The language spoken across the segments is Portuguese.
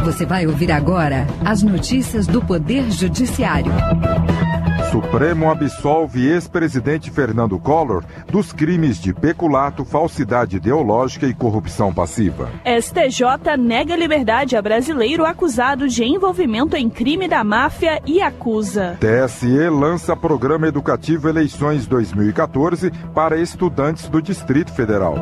Você vai ouvir agora as notícias do Poder Judiciário. Supremo absolve ex-presidente Fernando Collor dos crimes de peculato, falsidade ideológica e corrupção passiva. STJ nega liberdade a brasileiro acusado de envolvimento em crime da máfia e acusa. TSE lança programa educativo Eleições 2014 para estudantes do Distrito Federal.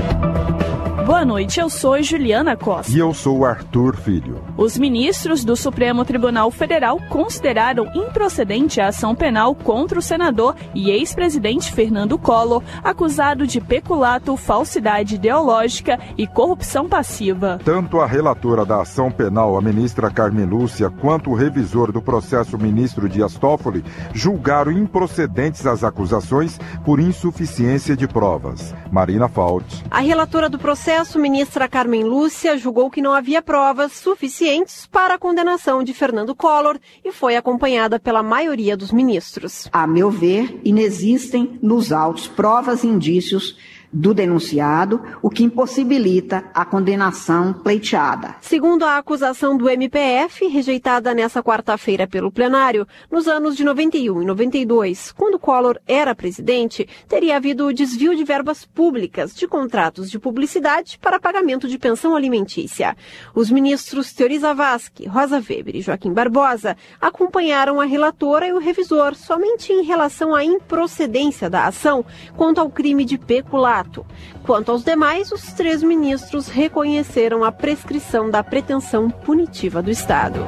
Boa noite, eu sou Juliana Costa. E eu sou Arthur Filho. Os ministros do Supremo Tribunal Federal consideraram improcedente a ação penal contra o senador e ex-presidente Fernando Collor, acusado de peculato, falsidade ideológica e corrupção passiva. Tanto a relatora da ação penal, a ministra Carmen Lúcia, quanto o revisor do processo, ministro Dias Toffoli, julgaram improcedentes as acusações por insuficiência de provas. Marina Fauci. A relatora do processo, ministra Carmen Lúcia, julgou que não havia provas suficientes para a condenação de Fernando Collor e foi acompanhada pela maioria dos ministros. A meu ver, inexistem nos autos provas e indícios do denunciado, o que impossibilita a condenação pleiteada. Segundo a acusação do MPF, rejeitada nesta quarta-feira pelo plenário, nos anos de 91 e 92, quando Collor era presidente, teria havido desvio de verbas públicas de contratos de publicidade para pagamento de pensão alimentícia. Os ministros Teori Zavascki, Rosa Weber e Joaquim Barbosa acompanharam a relatora e o revisor somente em relação à improcedência da ação quanto ao crime de peculato. Quanto aos demais, os 3 ministros reconheceram a prescrição da pretensão punitiva do Estado.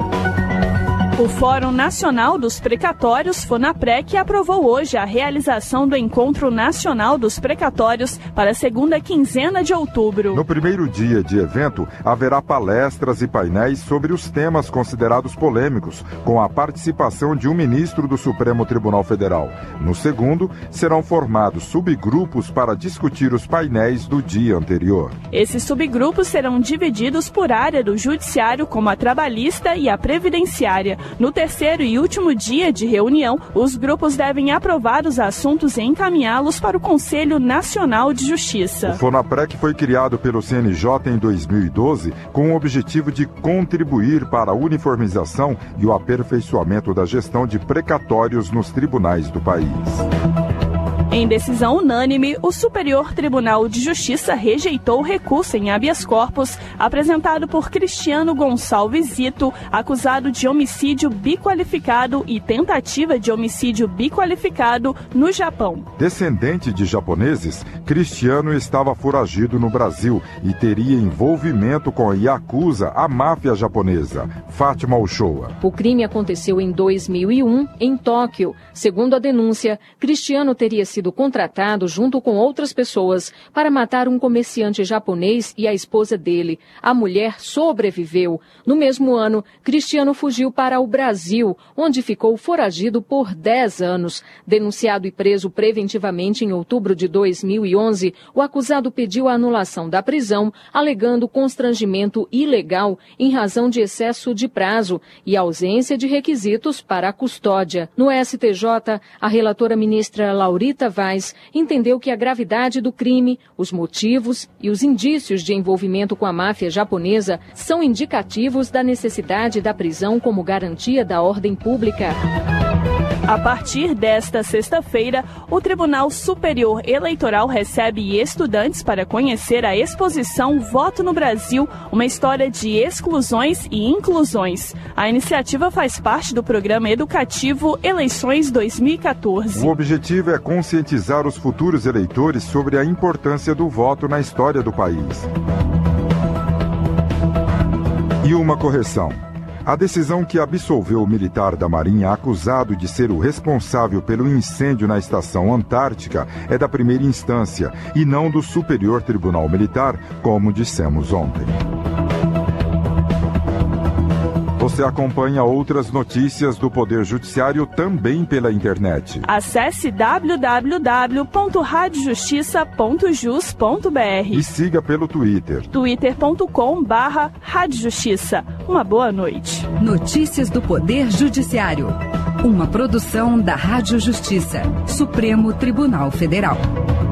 O Fórum Nacional dos Precatórios, FONAPREC, aprovou hoje a realização do Encontro Nacional dos Precatórios para a segunda quinzena de outubro. No primeiro dia de evento, haverá palestras e painéis sobre os temas considerados polêmicos, com a participação de um ministro do Supremo Tribunal Federal. No segundo, serão formados subgrupos para discutir os painéis do dia anterior. Esses subgrupos serão divididos por área do Judiciário, como a trabalhista e a previdenciária. No terceiro e último dia de reunião, os grupos devem aprovar os assuntos e encaminhá-los para o Conselho Nacional de Justiça. O FONAPREC foi criado pelo CNJ em 2012 com o objetivo de contribuir para a uniformização e o aperfeiçoamento da gestão de precatórios nos tribunais do país. Em decisão unânime, o Superior Tribunal de Justiça rejeitou o recurso em habeas corpus apresentado por Cristiano Gonçalves Zito, acusado de homicídio biqualificado e tentativa de homicídio biqualificado no Japão. Descendente de japoneses, Cristiano estava foragido no Brasil e teria envolvimento com a Yakuza, a máfia japonesa. Fátima Uchoa. O crime aconteceu em 2001, em Tóquio. Segundo a denúncia, Cristiano teria sido contratado junto com outras pessoas para matar um comerciante japonês e a esposa dele. A mulher sobreviveu. No mesmo ano, Cristiano fugiu para o Brasil, onde ficou foragido por 10 anos. Denunciado e preso preventivamente em outubro de 2011, o acusado pediu a anulação da prisão, alegando constrangimento ilegal em razão de excesso de prazo e ausência de requisitos para a custódia. No STJ, a relatora ministra Laurita Vaz entendeu que a gravidade do crime, os motivos e os indícios de envolvimento com a máfia japonesa são indicativos da necessidade da prisão como garantia da ordem pública. A partir desta sexta-feira, o Tribunal Superior Eleitoral recebe estudantes para conhecer a exposição Voto no Brasil, uma história de exclusões e inclusões. A iniciativa faz parte do programa educativo Eleições 2014. O objetivo é conscientizar os futuros eleitores sobre a importância do voto na história do país. E uma correção. A decisão que absolveu o militar da Marinha acusado de ser o responsável pelo incêndio na Estação Antártica é da primeira instância e não do Superior Tribunal Militar, como dissemos ontem. Você acompanha outras notícias do Poder Judiciário também pela internet. Acesse www.radiojustiça.jus.br e siga pelo Twitter. twitter.com/radiojustiça. Uma boa noite. Notícias do Poder Judiciário. Uma produção da Rádio Justiça, Supremo Tribunal Federal.